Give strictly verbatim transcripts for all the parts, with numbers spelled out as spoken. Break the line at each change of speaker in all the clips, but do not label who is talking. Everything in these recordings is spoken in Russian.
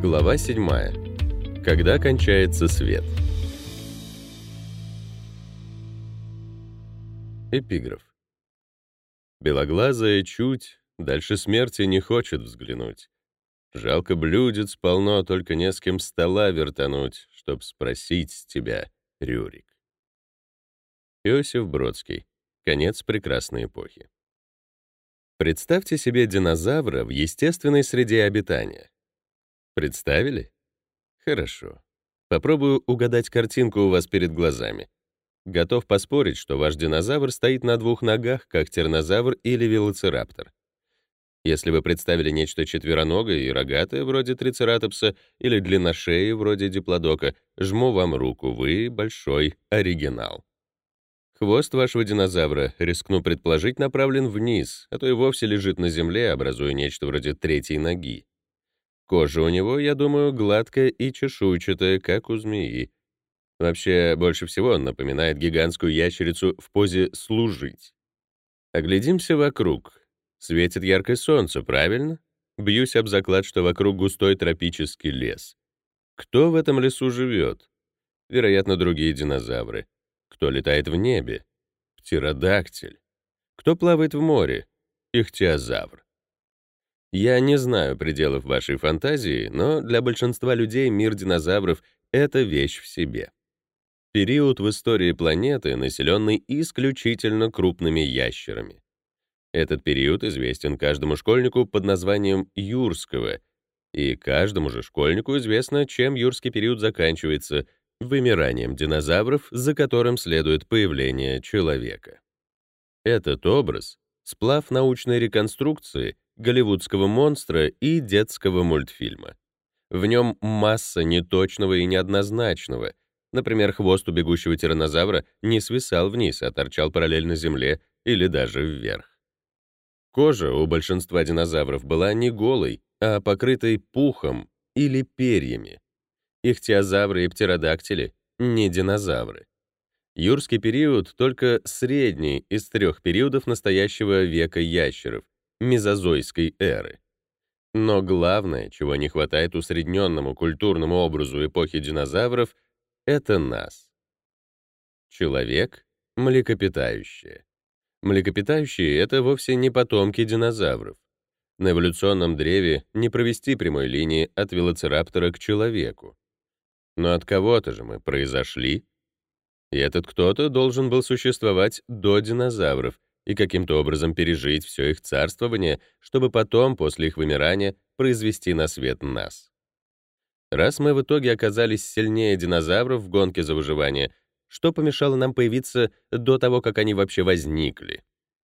Глава седьмая. Когда кончается свет. Эпиграф. Белоглазая чуть дальше смерти не хочет взглянуть. Жалко блюдец полно, только не с кем стола вертануть, чтоб спросить с тебя, Рюрик. Иосиф Бродский. Конец прекрасной эпохи. Представьте себе динозавра в естественной среде обитания. Представили? Хорошо. Попробую угадать картинку у вас перед глазами. Готов поспорить, что ваш динозавр стоит на двух ногах, как тираннозавр или велоцираптор. Если вы представили нечто четвероногое и рогатое, вроде трицератопса, или длинношеее, вроде диплодока, жму вам руку, вы большой оригинал. Хвост вашего динозавра, рискну предположить, направлен вниз, а то и вовсе лежит на земле, образуя нечто вроде третьей ноги. Кожа у него, я думаю, гладкая и чешуйчатая, как у змеи. Вообще, больше всего он напоминает гигантскую ящерицу в позе «служить». Оглядимся вокруг. Светит яркое солнце, правильно? Бьюсь об заклад, что вокруг густой тропический лес. Кто в этом лесу живет? Вероятно, другие динозавры. Кто летает в небе? Птеродактиль. Кто плавает в море? Ихтиозавр. Я не знаю пределов вашей фантазии, но для большинства людей мир динозавров — это вещь в себе. Период в истории планеты, населенный исключительно крупными ящерами. Этот период известен каждому школьнику под названием юрского, и каждому же школьнику известно, чем юрский период заканчивается — вымиранием динозавров, за которым следует появление человека. Этот образ — сплав научной реконструкции, голливудского монстра и детского мультфильма. В нем масса неточного и неоднозначного. Например, хвост у бегущего тираннозавра не свисал вниз, а торчал параллельно земле или даже вверх. Кожа у большинства динозавров была не голой, а покрытой пухом или перьями. Ихтиозавры и птеродактили — не динозавры. Юрский период — только средний из трех периодов настоящего века ящеров, мезозойской эры. Но главное, чего не хватает усредненному культурному образу эпохи динозавров, это нас. Человек — млекопитающее. Млекопитающие — это вовсе не потомки динозавров. На эволюционном древе не провести прямой линии от велоцираптора к человеку. Но от кого-то же мы произошли. И этот кто-то должен был существовать до динозавров и каким-то образом пережить все их царствование, чтобы потом, после их вымирания, произвести на свет нас. Раз мы в итоге оказались сильнее динозавров в гонке за выживание, что помешало нам появиться до того, как они вообще возникли?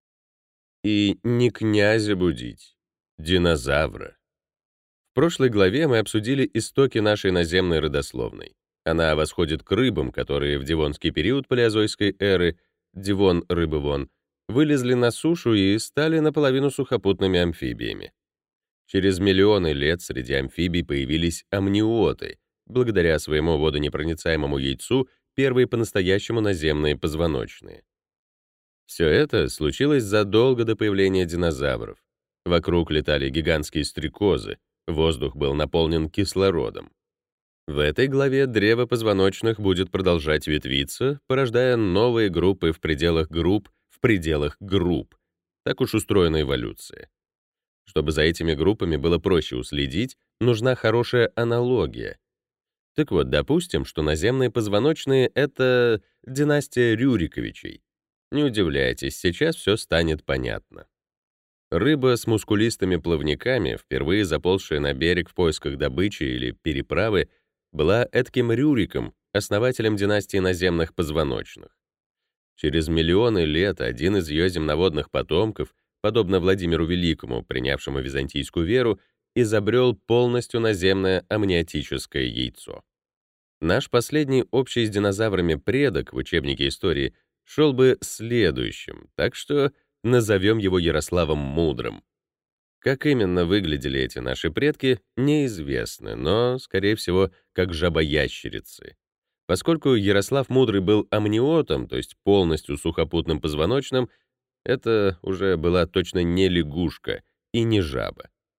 И не князя будить, динозавра. В прошлой главе мы обсудили истоки нашей наземной родословной. Она восходит к рыбам, которые в девонский период палеозойской эры, Девон, рыбы вон, вылезли на сушу и стали наполовину сухопутными амфибиями. Через миллионы лет среди амфибий появились амниоты, благодаря своему водонепроницаемому яйцу первые по-настоящему наземные позвоночные. Все это случилось задолго до появления динозавров. Вокруг летали гигантские стрекозы, воздух был наполнен кислородом. В этой главе древо позвоночных будет продолжать ветвиться, порождая новые группы в пределах групп, в пределах групп. Так уж устроена эволюция. Чтобы за этими группами было проще уследить, нужна хорошая аналогия. Так вот, допустим, что наземные позвоночные — это династия Рюриковичей. Не удивляйтесь, сейчас все станет понятно. Рыба с мускулистыми плавниками, впервые заползшая на берег в поисках добычи или переправы, была эдаким Рюриком, основателем династии наземных позвоночных. Через миллионы лет один из ее земноводных потомков, подобно Владимиру Великому, принявшему византийскую веру, изобрел полностью наземное амниотическое яйцо. Наш последний общий с динозаврами предок в учебнике истории шел бы следующим, так что назовем его Ярославом Мудрым. Как именно выглядели эти наши предки, неизвестно, но, скорее всего, как жабоящерицы. Поскольку Ярослав Мудрый был амниотом, то есть полностью сухопутным позвоночным, это уже была точно не лягушка и не жаба.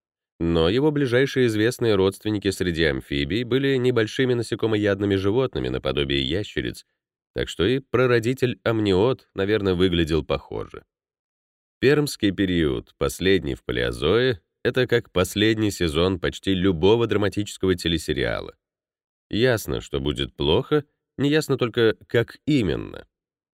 Но его ближайшие известные родственники среди амфибий были небольшими насекомоядными животными наподобие ящериц, так что и прародитель амниот, наверное, выглядел похоже. Пермский период, последний в палеозое, это как последний сезон почти любого драматического телесериала. Ясно, что будет плохо, неясно только, как именно.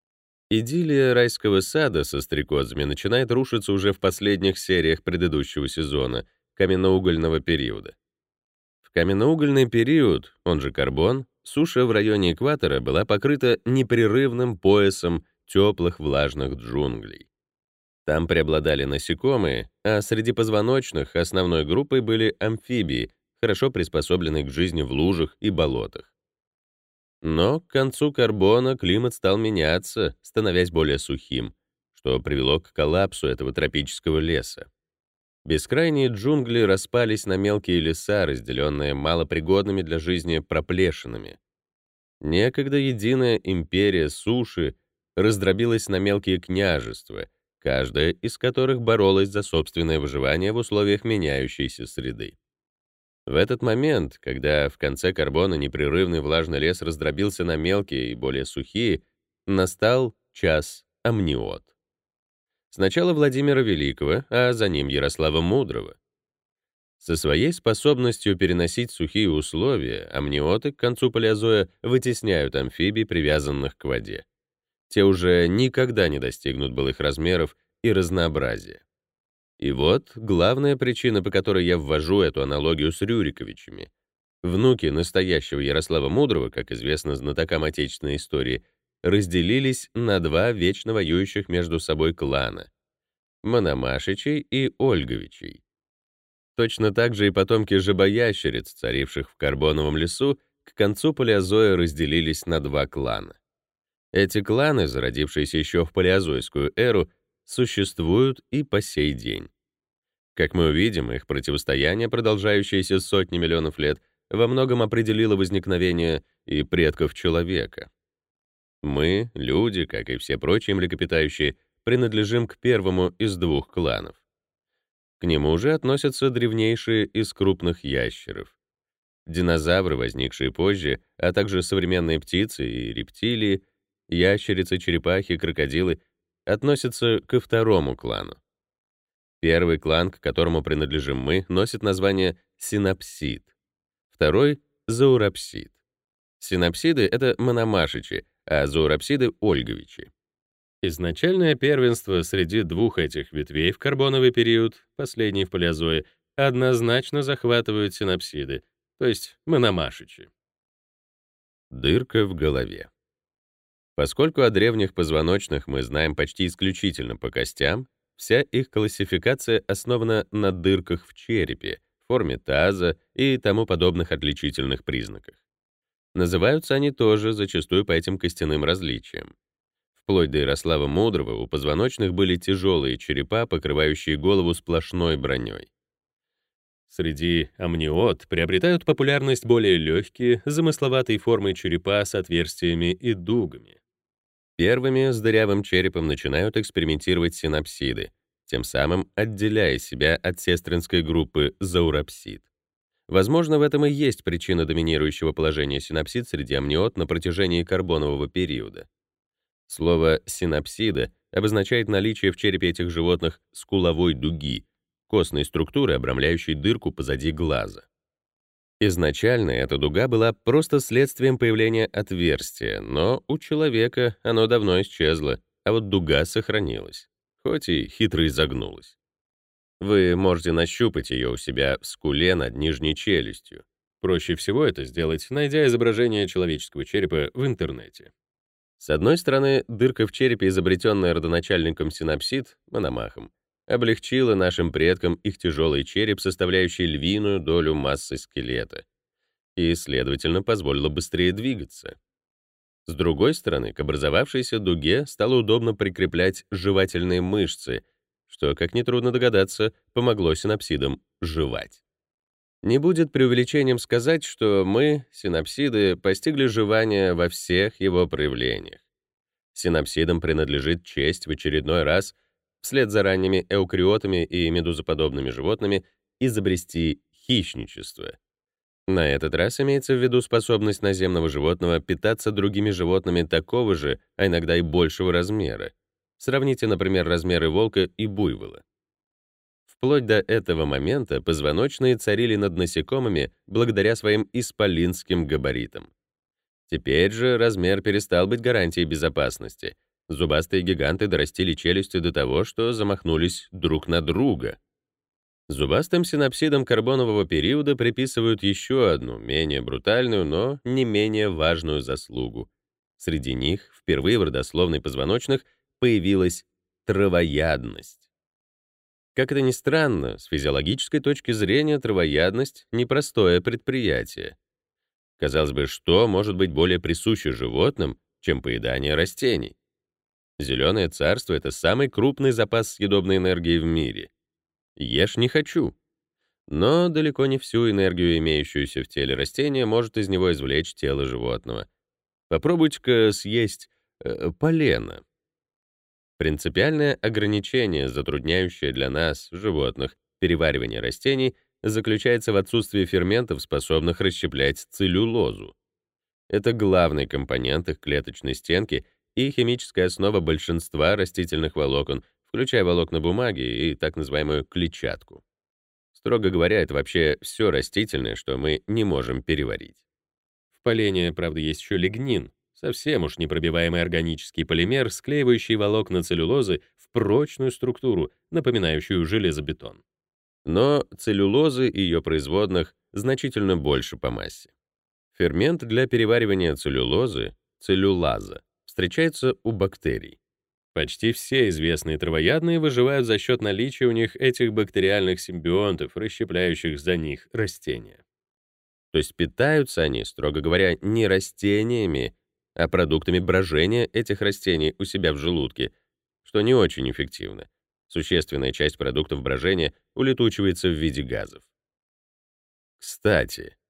Идиллия райского сада со стрекозами начинает рушиться уже в последних сериях предыдущего сезона, каменноугольного периода. В каменноугольный период, он же карбон, суша в районе экватора была покрыта непрерывным поясом теплых влажных джунглей. Там преобладали насекомые, а среди позвоночных основной группой были амфибии, хорошо приспособленные к жизни в лужах и болотах. Но к концу карбона климат стал меняться, становясь более сухим, что привело к коллапсу этого тропического леса. Бескрайние джунгли распались на мелкие леса, разделенные малопригодными для жизни проплешинами. Некогда единая империя суши раздробилась на мелкие княжества, каждая из которых боролась за собственное выживание в условиях меняющейся среды. В этот момент, когда в конце карбона непрерывный влажный лес раздробился на мелкие и более сухие, настал час амниот. Сначала Владимира Великого, а за ним Ярослава Мудрого. Со своей способностью переносить сухие условия, амниоты к концу палеозоя вытесняют амфибий, привязанных к воде. Те уже никогда не достигнут былых размеров и разнообразия. И вот главная причина, по которой я ввожу эту аналогию с Рюриковичами. Внуки настоящего Ярослава Мудрого, как известно знатокам отечественной истории, разделились на два вечно воюющих между собой клана — Мономашичей и Ольговичей. Точно так же и потомки жабоящериц, царивших в карбоновом лесу, к концу палеозоя разделились на два клана. Эти кланы, зародившиеся еще в палеозойскую эру, существуют и по сей день. Как мы увидим, их противостояние, продолжающееся сотни миллионов лет, во многом определило возникновение и предков человека. Мы, люди, как и все прочие млекопитающие, принадлежим к первому из двух кланов. К нему же относятся древнейшие из крупных ящеров. Динозавры, возникшие позже, а также современные птицы и рептилии, ящерицы, черепахи, крокодилы относятся ко второму клану. Первый клан, к которому принадлежим мы, носит название синапсид, второй — зауропсид. Синапсиды — это мономашичи, а зауропсиды — ольговичи. Изначальное первенство среди двух этих ветвей в карбоновый период, последний в палеозое, однозначно захватывают синапсиды, то есть мономашичи. Дырка в голове. Поскольку о древних позвоночных мы знаем почти исключительно по костям, вся их классификация основана на дырках в черепе, форме таза и тому подобных отличительных признаках. Называются они тоже зачастую по этим костяным различиям. Вплоть до Ярослава Мудрого у позвоночных были тяжелые черепа, покрывающие голову сплошной броней. Среди амниот приобретают популярность более легкие, замысловатые формы черепа с отверстиями и дугами. Первыми с дырявым черепом начинают экспериментировать синапсиды, тем самым отделяя себя от сестринской группы зауропсид. Возможно, в этом и есть причина доминирующего положения синапсид среди амниот на протяжении карбонового периода. Слово «синапсида» обозначает наличие в черепе этих животных скуловой дуги, костной структуры, обрамляющей дырку позади глаза. Изначально эта дуга была просто следствием появления отверстия, но у человека оно давно исчезло, а вот дуга сохранилась, хоть и хитро изогнулась. Вы можете нащупать ее у себя в скуле над нижней челюстью. Проще всего это сделать, найдя изображение человеческого черепа в интернете. С одной стороны, дырка в черепе, изобретенная родоначальником синапсид, мономахом, облегчила нашим предкам их тяжелый череп, составляющий львиную долю массы скелета, и, следовательно, позволила быстрее двигаться. С другой стороны, к образовавшейся дуге стало удобно прикреплять жевательные мышцы, что, как нетрудно догадаться, помогло синапсидам жевать. Не будет преувеличением сказать, что мы, синапсиды, постигли жевание во всех его проявлениях. Синапсидам принадлежит честь в очередной раз, вслед за ранними эукариотами и медузоподобными животными, изобрести хищничество. На этот раз имеется в виду способность наземного животного питаться другими животными такого же, а иногда и большего размера. Сравните, например, размеры волка и буйвола. Вплоть до этого момента позвоночные царили над насекомыми благодаря своим исполинским габаритам. Теперь же размер перестал быть гарантией безопасности. Зубастые гиганты дорастили челюсти до того, что замахнулись друг на друга. Зубастым синапсидам карбонового периода приписывают еще одну, менее брутальную, но не менее важную заслугу. Среди них впервые в родословной позвоночных появилась травоядность. Как это ни странно, с физиологической точки зрения травоядность — непростое предприятие. Казалось бы, что может быть более присуще животным, чем поедание растений? Зеленое царство — это самый крупный запас съедобной энергии в мире. Ешь не хочу. Но далеко не всю энергию, имеющуюся в теле растения, может из него извлечь тело животного. Попробуйте-ка съесть э, полено. Принципиальное ограничение, затрудняющее для нас, животных, переваривание растений, заключается в отсутствии ферментов, способных расщеплять целлюлозу. Это главный компонент их клеточной стенки и химическая основа большинства растительных волокон, включая волокна бумаги и так называемую клетчатку. Строго говоря, это вообще все растительное, что мы не можем переварить. В полене, правда, есть еще лигнин, совсем уж непробиваемый органический полимер, склеивающий волокна целлюлозы в прочную структуру, напоминающую железобетон. Но целлюлозы и ее производных значительно больше по массе. Фермент для переваривания целлюлозы, целлюлаза, встречается у бактерий. Почти все известные травоядные выживают за счет наличия у них этих бактериальных симбионтов, расщепляющих за них растения. То есть питаются они, строго говоря, не растениями, а продуктами брожения этих растений у себя в желудке, что не очень эффективно. Существенная часть продуктов брожения улетучивается в виде газов. Кстати,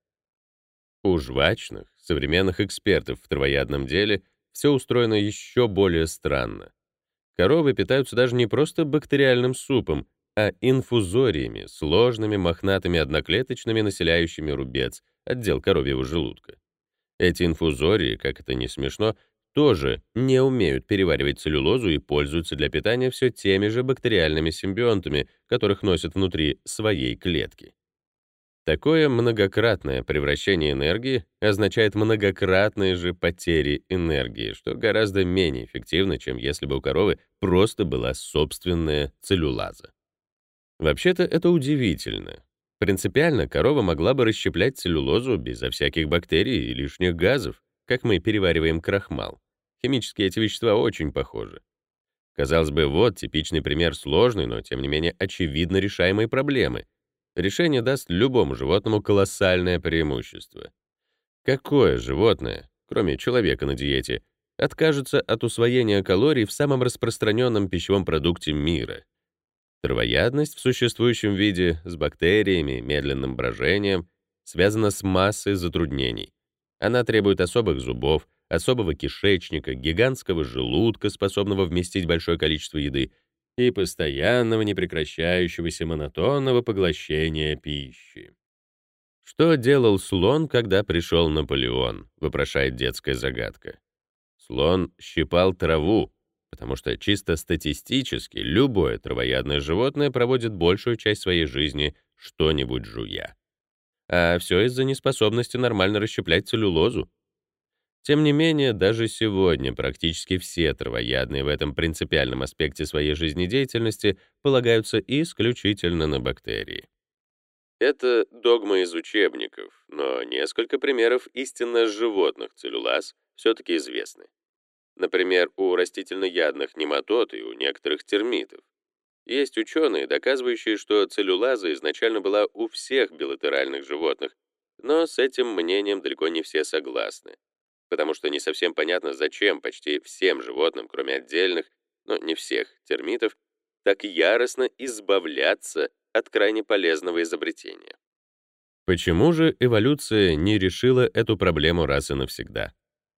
у жвачных, современных экспертов в травоядном деле все устроено еще более странно. Коровы питаются даже не просто бактериальным супом, а инфузориями, сложными мохнатыми одноклеточными, населяющими рубец, отдел коровьего желудка. Эти инфузории, как это ни смешно, тоже не умеют переваривать целлюлозу и пользуются для питания все теми же бактериальными симбионтами, которых носят внутри своей клетки. Такое многократное превращение энергии означает многократные же потери энергии, что гораздо менее эффективно, чем если бы у коровы просто была собственная целлюлаза. Вообще-то это удивительно. Принципиально корова могла бы расщеплять целлюлозу безо всяких бактерий и лишних газов, как мы перевариваем крахмал. Химически эти вещества очень похожи. Казалось бы, вот типичный пример сложной, но тем не менее очевидно решаемой проблемы. Решение даст любому животному колоссальное преимущество. Какое животное, кроме человека на диете, откажется от усвоения калорий в самом распространенном пищевом продукте мира? Травоядность в существующем виде с бактериями, медленным брожением связана с массой затруднений. Она требует особых зубов, особого кишечника, гигантского желудка, способного вместить большое количество еды, и постоянного непрекращающегося монотонного поглощения пищи. Что делал слон, когда пришел Наполеон, вопрошает детская загадка. Слон щипал траву, потому что чисто статистически любое травоядное животное проводит большую часть своей жизни что-нибудь жуя. А все из-за неспособности нормально расщеплять целлюлозу. Тем не менее, даже сегодня практически все травоядные в этом принципиальном аспекте своей жизнедеятельности полагаются исключительно на бактерии. Это догма из учебников, но несколько примеров истинно животных целлюлаз все-таки известны. Например, у растительноядных нематод и у некоторых термитов. Есть ученые, доказывающие, что целлюлаза изначально была у всех билатеральных животных, но с этим мнением далеко не все согласны, потому что не совсем понятно, зачем почти всем животным, кроме отдельных, но не всех, термитов, так яростно избавляться от крайне полезного изобретения. Почему же эволюция не решила эту проблему раз и навсегда?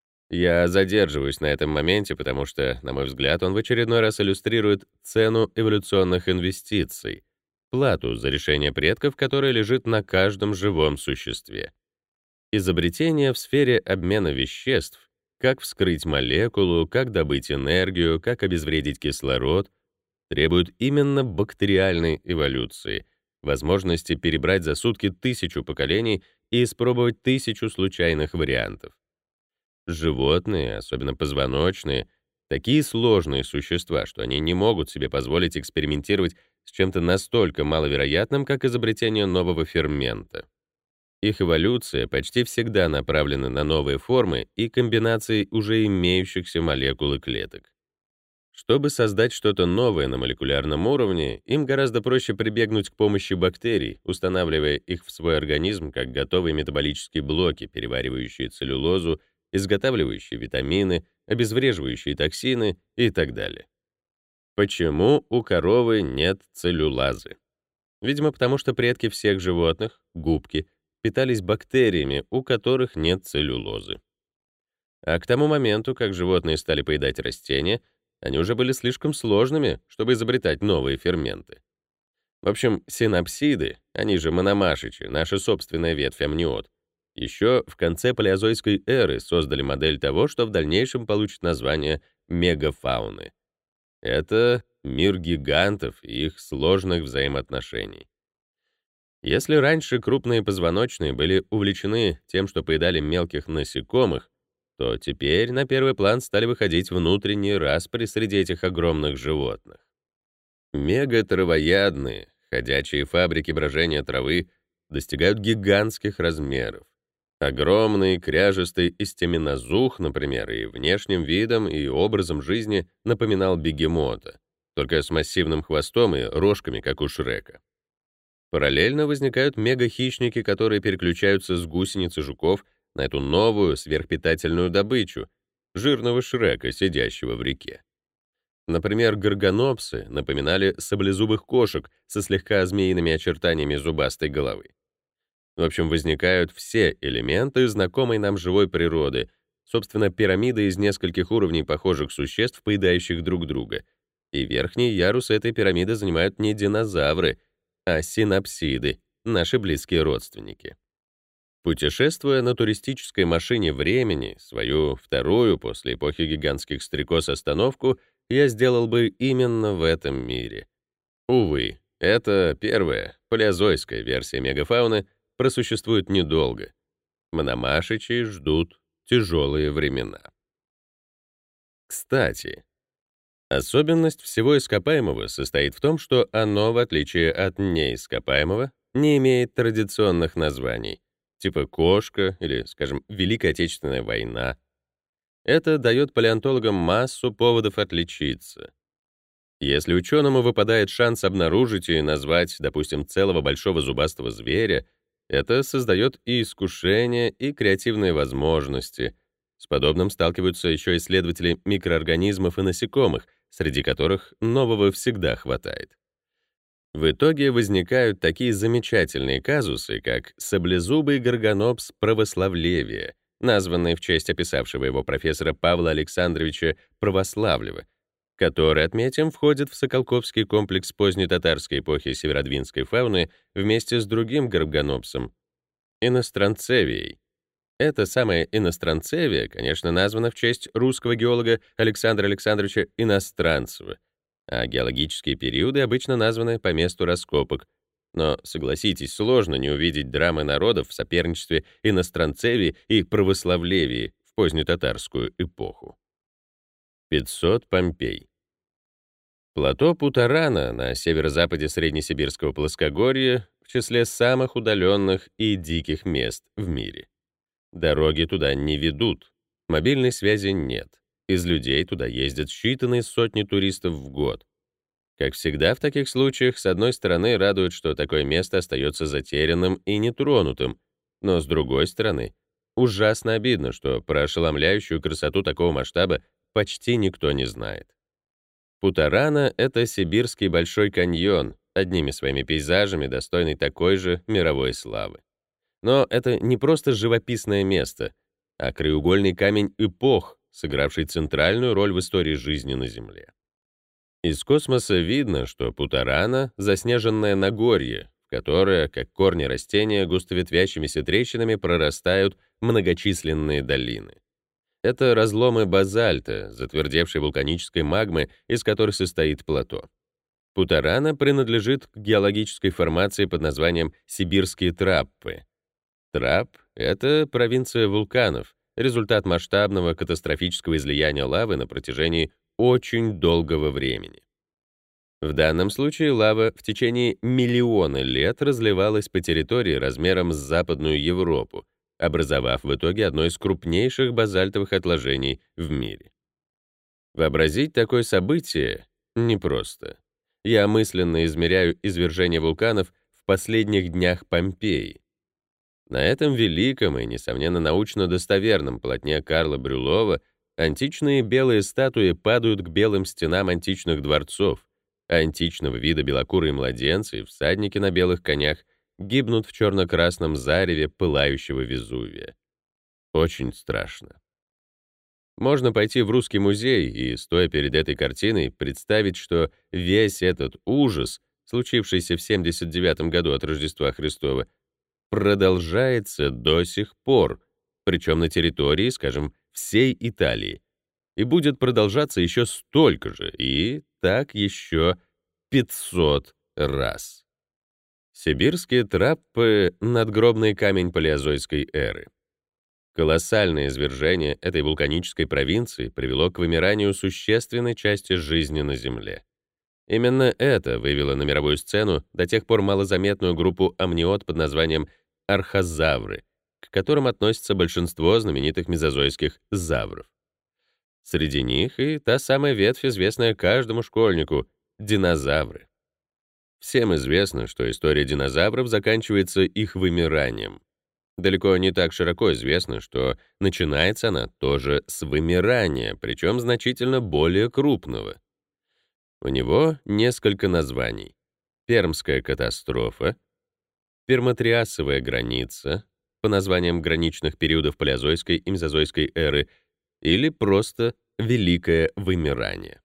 Я задерживаюсь на этом моменте, потому что, на мой взгляд, он в очередной раз иллюстрирует цену эволюционных инвестиций. плату за решение предков, которое лежит на каждом живом существе. Изобретения в сфере обмена веществ, как вскрыть молекулу, как добыть энергию, как обезвредить кислород, требуют именно бактериальной эволюции, возможности перебрать за сутки тысячу поколений и испробовать тысячу случайных вариантов. Животные, особенно позвоночные, такие сложные существа, что они не могут себе позволить экспериментировать с чем-то настолько маловероятным, как изобретение нового фермента. Их эволюция почти всегда направлена на новые формы и комбинации уже имеющихся молекул и клеток. Чтобы создать что-то новое на молекулярном уровне, им гораздо проще прибегнуть к помощи бактерий, устанавливая их в свой организм как готовые метаболические блоки, переваривающие целлюлозу, изготавливающие витамины, обезвреживающие токсины и так далее. Почему у коровы нет целлюлазы? Видимо, потому что предки всех животных, губки, питались бактериями, у которых нет целлюлозы. А к тому моменту, как животные стали поедать растения, они уже были слишком сложными, чтобы изобретать новые ферменты. В общем, синапсиды, они же мономашичи, наша собственная ветвь амниот, еще в конце палеозойской эры создали модель того, что в дальнейшем получит название мегафауны. Это мир гигантов и их сложных взаимоотношений. Если раньше крупные позвоночные были увлечены тем, что поедали мелких насекомых, то теперь на первый план стали выходить внутренние распри среди этих огромных животных. Мегатравоядные, ходячие фабрики брожения травы, достигают гигантских размеров. Огромный, кряжестый истеминозух, например, и внешним видом, и образом жизни напоминал бегемота, только с массивным хвостом и рожками, как у Шрека. Параллельно возникают мегахищники, которые переключаются с гусениц и жуков на эту новую сверхпитательную добычу — жирного Шрека, сидящего в реке. Например, горгонопсы напоминали саблезубых кошек со слегка змеиными очертаниями зубастой головы. В общем, возникают все элементы знакомой нам живой природы, собственно, пирамида из нескольких уровней похожих существ, поедающих друг друга. И верхний ярус этой пирамиды занимают не динозавры, а синапсиды, наши близкие родственники. Путешествуя на туристической машине времени, свою вторую после эпохи гигантских стрекоз остановку, я сделал бы именно в этом мире. Увы, эта первая, палеозойская версия мегафауны просуществует недолго. Мономашичи ждут тяжелые времена. Кстати, особенность всего ископаемого состоит в том, что оно, в отличие от неископаемого, не имеет традиционных названий, типа кошка или, скажем, Великая Отечественная война. Это дает палеонтологам массу поводов отличиться. Если ученому выпадает шанс обнаружить и назвать, допустим, целого большого зубастого зверя, это создает и искушение, и креативные возможности. С подобным сталкиваются еще исследователи микроорганизмов и насекомых, среди которых нового всегда хватает. В итоге возникают такие замечательные казусы, как саблезубый горгонопс православлевия, названный в честь описавшего его профессора Павла Александровича Православлева, который, отметим, входит в Соколковский комплекс поздней татарской эпохи северодвинской фауны вместе с другим горгонопсом — иностранцевией. Эта самая иностранцевия, конечно, названа в честь русского геолога Александра Александровича Иностранцева, а геологические периоды обычно названы по месту раскопок. Но, согласитесь, сложно не увидеть драмы народов в соперничестве иностранцевии и православлевии в позднетатарскую эпоху. пятьсот Помпей. Плато Путарана на северо-западе Среднесибирского плоскогорья в числе самых удаленных и диких мест в мире. Дороги туда не ведут, мобильной связи нет, из людей туда ездят считанные сотни туристов в год. Как всегда в таких случаях, с одной стороны, радует, что такое место остается затерянным и нетронутым, но с другой стороны, ужасно обидно, что про ошеломляющую красоту такого масштаба почти никто не знает. Путарана — это сибирский Большой каньон, одними своими пейзажами достойный такой же мировой славы. Но это не просто живописное место, а краеугольный камень эпох, сыгравший центральную роль в истории жизни на Земле. Из космоса видно, что Путарана — заснеженное Нагорье, в которое, как корни растения, густоветвящимися трещинами прорастают многочисленные долины. Это разломы базальта, затвердевшей вулканической магмы, из которой состоит плато. Путарана принадлежит к геологической формации под названием Сибирские траппы. Трапп — это провинция вулканов, результат масштабного катастрофического излияния лавы на протяжении очень долгого времени. В данном случае лава в течение миллиона лет разливалась по территории размером с Западную Европу, образовав в итоге одно из крупнейших базальтовых отложений в мире. Вообразить такое событие непросто. Я мысленно измеряю извержение вулканов в последних днях Помпеи. На этом великом и, несомненно, научно достоверном полотне Карла Брюлова античные белые статуи падают к белым стенам античных дворцов, а античного вида белокурые младенцы и всадники на белых конях гибнут в черно-красном зареве пылающего Везувия. Очень страшно. Можно пойти в Русский музей и, стоя перед этой картиной, представить, что весь этот ужас, случившийся в семьдесят девятом году от Рождества Христова, продолжается до сих пор, причем на территории, скажем, всей Италии, и будет продолжаться еще столько же, и так еще пятьсот раз. Сибирские траппы — надгробный камень палеозойской эры. Колоссальное извержение этой вулканической провинции привело к вымиранию существенной части жизни на Земле. Именно это вывело на мировую сцену до тех пор малозаметную группу амниот под названием архозавры, к которым относится большинство знаменитых мезозойских завров. Среди них и та самая ветвь, известная каждому школьнику — динозавры. Всем известно, что история динозавров заканчивается их вымиранием. Далеко не так широко известно, что начинается она тоже с вымирания, причем значительно более крупного. У него несколько названий: Пермская катастрофа, Пермотриасовая граница, по названиям граничных периодов палеозойской и мезозойской эры, или просто Великое вымирание.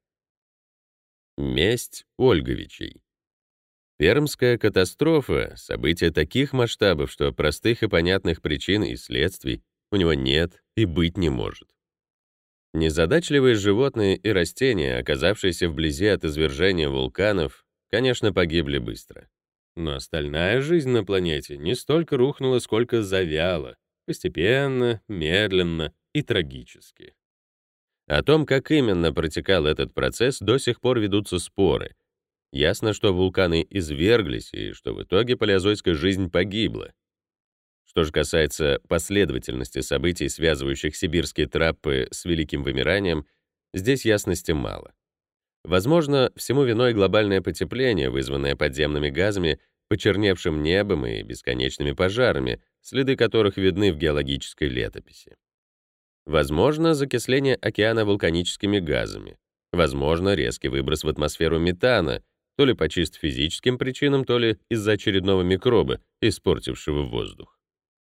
Месть Ольговичей. Пермская катастрофа — событие таких масштабов, что простых и понятных причин и следствий у него нет и быть не может. Незадачливые животные и растения, оказавшиеся вблизи от извержения вулканов, конечно, погибли быстро. Но остальная жизнь на планете не столько рухнула, сколько завяла, постепенно, медленно и трагически. О том, как именно протекал этот процесс, до сих пор ведутся споры. Ясно, что вулканы изверглись и что в итоге палеозойская жизнь погибла. Что же касается последовательности событий, связывающих сибирские траппы с Великим вымиранием, здесь ясности мало. Возможно, всему виной глобальное потепление, вызванное подземными газами, почерневшим небом и бесконечными пожарами, следы которых видны в геологической летописи. Возможно, закисление океана вулканическими газами. Возможно, резкий выброс в атмосферу метана, то ли по чисто физическим причинам, то ли из-за очередного микроба, испортившего воздух.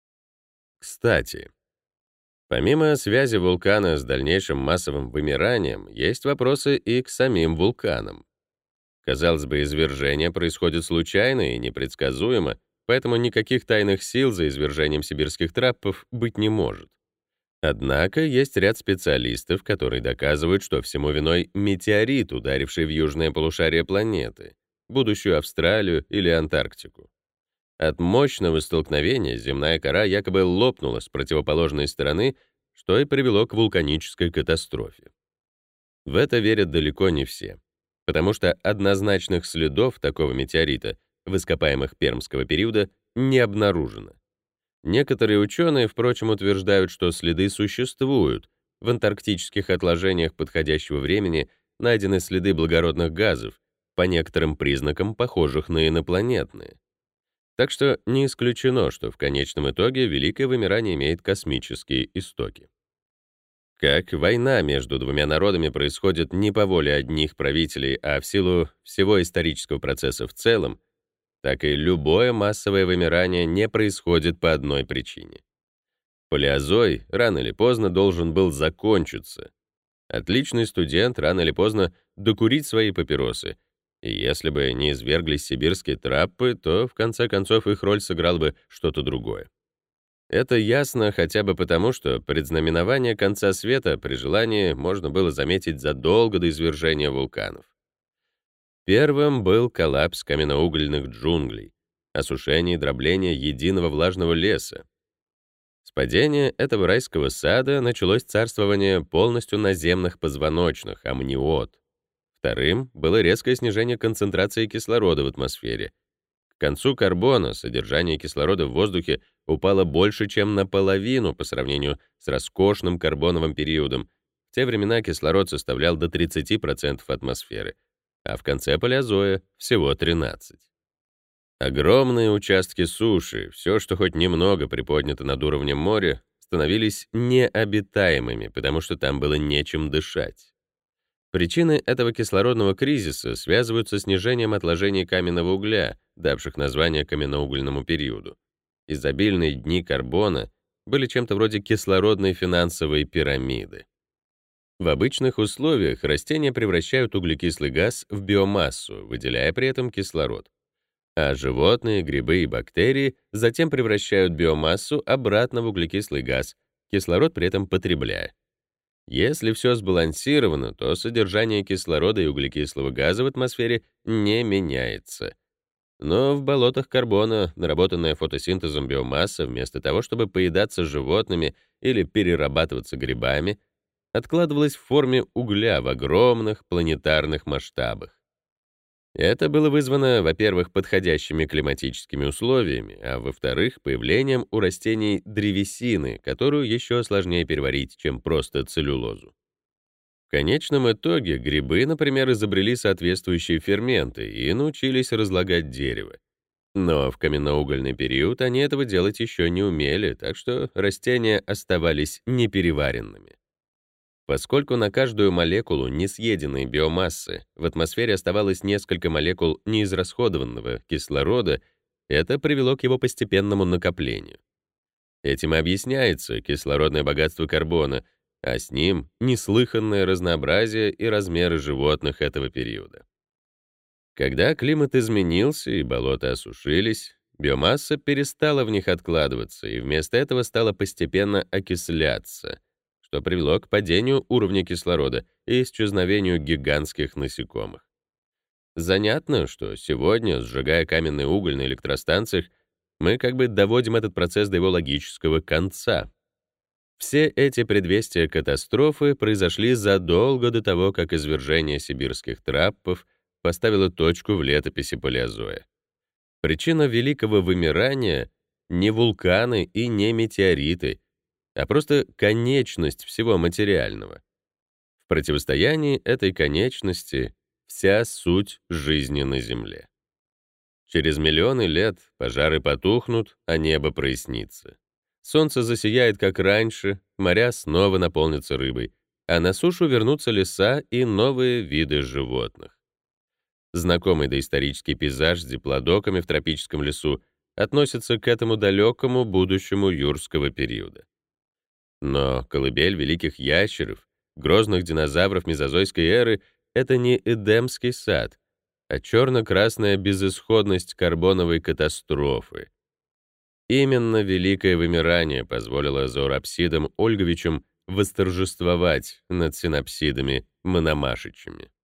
Кстати, помимо связи вулкана с дальнейшим массовым вымиранием, есть вопросы и к самим вулканам. Казалось бы, извержение происходит случайно и непредсказуемо, поэтому никаких тайных сил за извержением сибирских траппов быть не может. Однако есть ряд специалистов, которые доказывают, что всему виной метеорит, ударивший в южное полушарие планеты, будущую Австралию или Антарктику. От мощного столкновения земная кора якобы лопнула с противоположной стороны, что и привело к вулканической катастрофе. В это верят далеко не все, потому что однозначных следов такого метеорита в ископаемых пермского периода не обнаружено. Некоторые ученые, впрочем, утверждают, что следы существуют. В антарктических отложениях подходящего времени найдены следы благородных газов, по некоторым признакам похожих на инопланетные. Так что не исключено, что в конечном итоге Великое вымирание имеет космические истоки. Как война между двумя народами происходит не по воле одних правителей, а в силу всего исторического процесса в целом, так и любое массовое вымирание не происходит по одной причине. Палеозой рано или поздно должен был закончиться. Отличный студент рано или поздно докурить свои папиросы, и если бы не изверглись сибирские траппы, то в конце концов их роль сыграл бы что-то другое. Это ясно хотя бы потому, что предзнаменование конца света при желании можно было заметить задолго до извержения вулканов. Первым был коллапс каменноугольных джунглей, осушение и дробление единого влажного леса. С падения этого райского сада началось царствование полностью наземных позвоночных, амниот. Вторым было резкое снижение концентрации кислорода в атмосфере. К концу карбона содержание кислорода в воздухе упало больше, чем наполовину по сравнению с роскошным карбоновым периодом. В те времена кислород составлял до тридцати процентов атмосферы, а в конце палеозоя — всего тринадцать процентов. Огромные участки суши, все, что хоть немного приподнято над уровнем моря, становились необитаемыми, потому что там было нечем дышать. Причины этого кислородного кризиса связываются с снижением отложений каменного угля, давших название каменноугольному периоду. Изобильные дни карбона были чем-то вроде кислородной финансовой пирамиды. В обычных условиях растения превращают углекислый газ в биомассу, выделяя при этом кислород. А животные, грибы и бактерии затем превращают биомассу обратно в углекислый газ, кислород при этом потребляя. Если все сбалансировано, то содержание кислорода и углекислого газа в атмосфере не меняется. Но в болотах карбона наработанная фотосинтезом биомасса, вместо того, чтобы поедаться животными или перерабатываться грибами, откладывалась в форме угля в огромных планетарных масштабах. Это было вызвано, во-первых, подходящими климатическими условиями, а во-вторых, появлением у растений древесины, которую еще сложнее переварить, чем просто целлюлозу. В конечном итоге грибы, например, изобрели соответствующие ферменты и научились разлагать дерево. Но в каменноугольный период они этого делать еще не умели, так что растения оставались непереваренными. Поскольку на каждую молекулу несъеденной биомассы в атмосфере оставалось несколько молекул неизрасходованного кислорода, это привело к его постепенному накоплению. Этим и объясняется кислородное богатство карбона, а с ним неслыханное разнообразие и размеры животных этого периода. Когда климат изменился и болота осушились, биомасса перестала в них откладываться и вместо этого стала постепенно окисляться, что привело к падению уровня кислорода и исчезновению гигантских насекомых. Занятно, что сегодня, сжигая каменный уголь на электростанциях, мы как бы доводим этот процесс до его логического конца. Все эти предвестия катастрофы произошли задолго до того, как извержение сибирских траппов поставило точку в летописи палеозоя. Причина великого вымирания — не вулканы и не метеориты, а просто конечность всего материального. В противостоянии этой конечности вся суть жизни на Земле. Через миллионы лет пожары потухнут, а небо прояснится. Солнце засияет, как раньше, моря снова наполнятся рыбой, а на сушу вернутся леса и новые виды животных. Знакомый доисторический пейзаж с диплодоками в тропическом лесу относится к этому далекому будущему юрского периода. Но колыбель великих ящеров, грозных динозавров мезозойской эры — это не Эдемский сад, а черно-красная безысходность карбоновой катастрофы. Именно великое вымирание позволило зооропсидам Ольговичам восторжествовать над синапсидами Мономашичами.